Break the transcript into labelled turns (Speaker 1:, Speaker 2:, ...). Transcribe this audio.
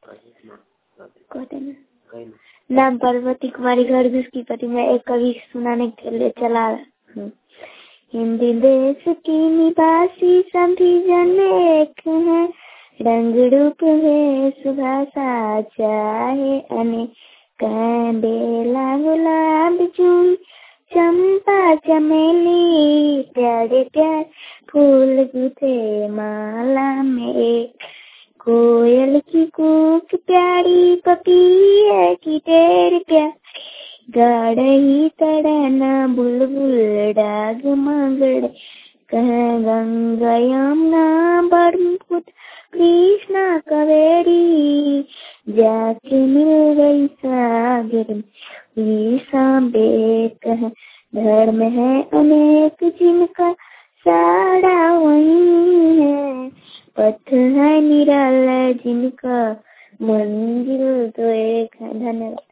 Speaker 1: कहते ना नाम पार्वती कुमारी घर की पति में एक कवि सुनाने के लिए चला हूँ। हिंदी देश की निवासी सभी जन एक है, रंग रूप है सुभाषा चाहे अनेक, बेला गुलाब चून चंपा चमेली, प्यारे प्यार फूल गुथे माला में एक, कोयल की कूक प्यारी पपीहे की टेर प्यार, गा रही तड़ना बुलबुल डाग मगड़, कह गंगा यमुना ब्रह्मपुत्र कृष्णा कावेरी, जाके मिल गई सागर में सांबे, कह धर्म है अनेक जिनका साड़ा वही है, पथ है निराला जिनका मंजिल तो एक है। धन्यवाद।